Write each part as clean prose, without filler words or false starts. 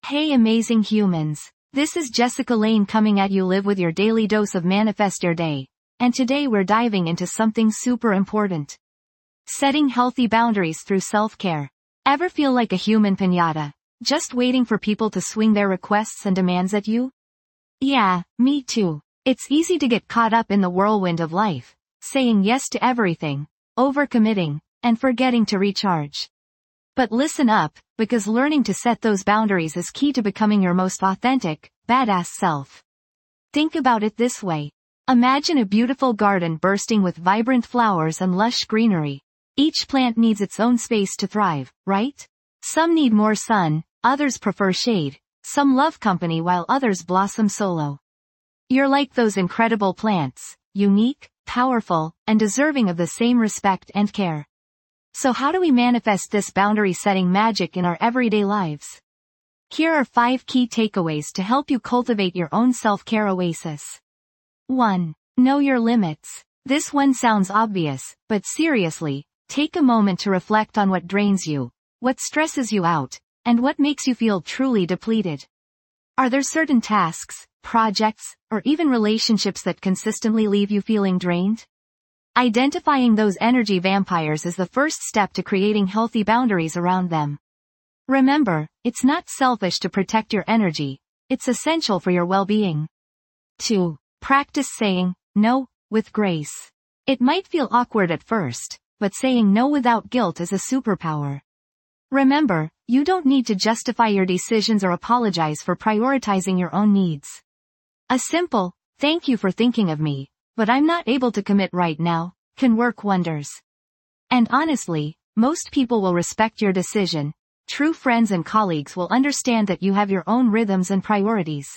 Hey amazing humans. This is Jessica Lane coming at you live with your daily dose of Manifest Your Day. And today we're diving into something super important. Setting healthy boundaries through self-care. Ever feel like a human piñata, just waiting for people to swing their requests and demands at you? Yeah, me too. It's easy to get caught up in the whirlwind of life, saying yes to everything, overcommitting, and forgetting to recharge. But listen up, because learning to set those boundaries is key to becoming your most authentic, badass self. Think about it this way. Imagine a beautiful garden bursting with vibrant flowers and lush greenery. Each plant needs its own space to thrive, right? Some need more sun, others prefer shade, some love company while others blossom solo. You're like those incredible plants, unique, powerful, and deserving of the same respect and care. So how do we manifest this boundary-setting magic in our everyday lives? Here are 5 key takeaways to help you cultivate your own self-care oasis. 1. Know your limits. This one sounds obvious, but seriously, take a moment to reflect on what drains you, what stresses you out, and what makes you feel truly depleted. Are there certain tasks, projects, or even relationships that consistently leave you feeling drained? Identifying those energy vampires is the first step to creating healthy boundaries around them. Remember, it's not selfish to protect your energy, it's essential for your well-being. 2. Practice saying no with grace. It might feel awkward at first, but saying no without guilt is a superpower. Remember, you don't need to justify your decisions or apologize for prioritizing your own needs. A simple, "Thank you for thinking of me, but I'm not able to commit right now," can work wonders. And honestly, most people will respect your decision. True friends and colleagues will understand that you have your own rhythms and priorities.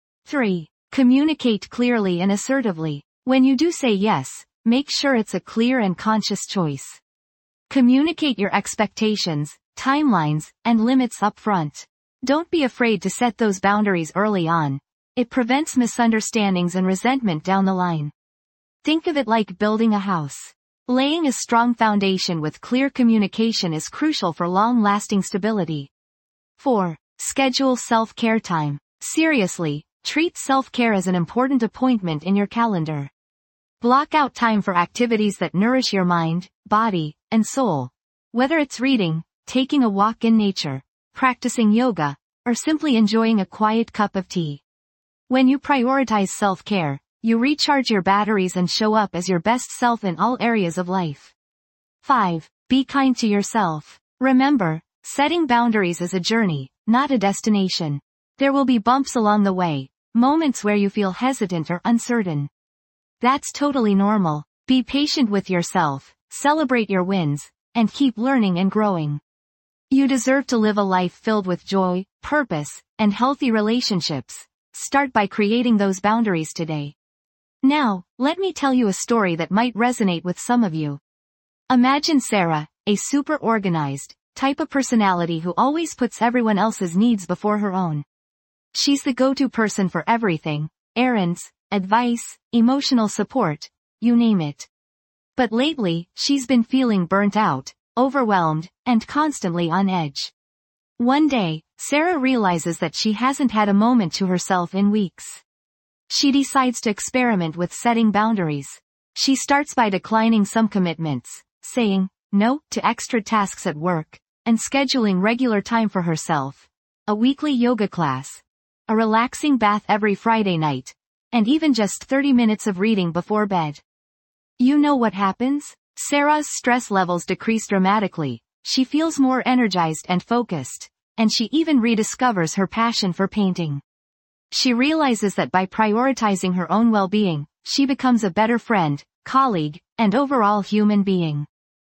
3. Communicate clearly and assertively. When you do say yes, make sure it's a clear and conscious choice. Communicate your expectations, timelines, and limits up front. Don't be afraid to set those boundaries early on. It prevents misunderstandings and resentment down the line. Think of it like building a house. Laying a strong foundation with clear communication is crucial for long-lasting stability. 4. Schedule self-care time. Seriously, treat self-care as an important appointment in your calendar. Block out time for activities that nourish your mind, body, and soul. Whether it's reading, taking a walk in nature, practicing yoga, or simply enjoying a quiet cup of tea. When you prioritize self-care, you recharge your batteries and show up as your best self in all areas of life. 5. Be kind to yourself. Remember, setting boundaries is a journey, not a destination. There will be bumps along the way, moments where you feel hesitant or uncertain. That's totally normal. Be patient with yourself, celebrate your wins, and keep learning and growing. You deserve to live a life filled with joy, purpose, and healthy relationships. Start by creating those boundaries today. Now, let me tell you a story that might resonate with some of you. Imagine Sarah, a super organized type of personality who always puts everyone else's needs before her own. She's the go-to person for everything, errands, advice, emotional support, you name it. But lately, she's been feeling burnt out, overwhelmed, and constantly on edge. One day, Sarah realizes that she hasn't had a moment to herself in weeks. She decides to experiment with setting boundaries. She starts by declining some commitments, saying no to extra tasks at work, and scheduling regular time for herself. A weekly yoga class, a relaxing bath every Friday night, and even just 30 minutes of reading before bed. You know what happens? Sarah's stress levels decrease dramatically, she feels more energized and focused, and she even rediscovers her passion for painting. She realizes that by prioritizing her own well-being, she becomes a better friend, colleague, and overall human being.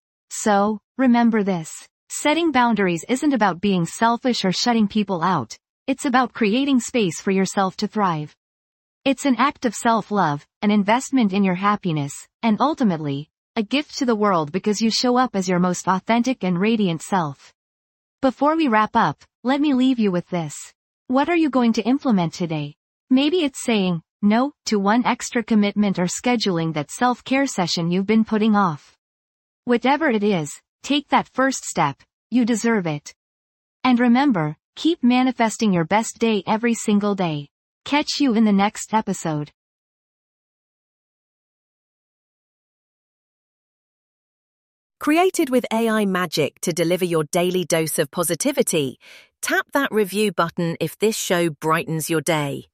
So, remember this. Setting boundaries isn't about being selfish or shutting people out. It's about creating space for yourself to thrive. It's an act of self-love, an investment in your happiness, and ultimately, a gift to the world because you show up as your most authentic and radiant self. Before we wrap up, let me leave you with this. What are you going to implement today? Maybe it's saying no to one extra commitment or scheduling that self-care session you've been putting off. Whatever it is, take that first step. You deserve it. And remember, Keep manifesting your best day every single day. Catch you in the next episode. Created with AI magic to deliver your daily dose of positivity, tap that review button if this show brightens your day.